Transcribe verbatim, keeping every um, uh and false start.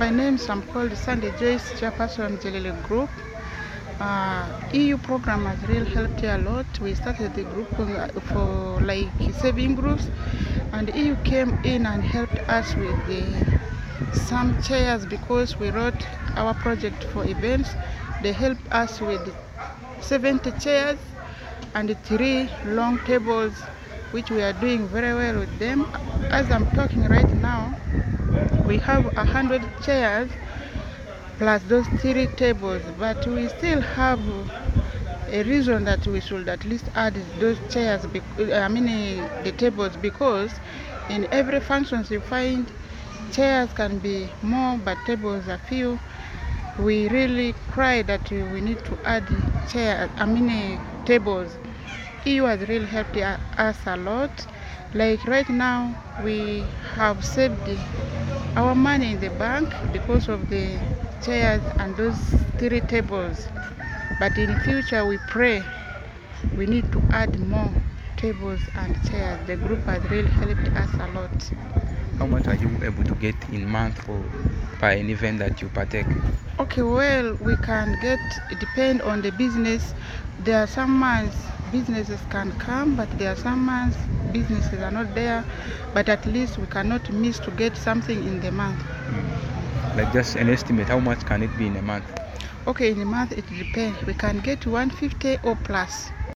My name is I'm called Sandy Joyce, chairperson Jelele Group. Uh, E U program has really helped a lot. We started the group for like saving groups, and E U came in and helped us with the, some chairs because we wrote our project for events. They helped us with seventy chairs and three long tables, which we are doing very well with them. As I'm talking right now, we have a hundred chairs plus those three tables, but we still have a reason that we should at least add those chairs, I mean uh, the tables, because in every functions you find chairs can be more but tables are few. We really cry that we need to add chairs, I mean uh, tables. E U has really helped us a lot. Like right now we have saved our money in the bank because of the chairs and those three tables. But in future we pray we need to add more tables and chairs. The group has really helped us a lot. How much are you able to get in month or by an event that you partake? Okay, well, we can get, it depend on the business. There are some months businesses can come, but there are some months businesses are not there, but at least we cannot miss to get something in the month. Mm. Like just an estimate, how much can it be in a month? Okay, in a month it depends. We can get one hundred fifty or plus.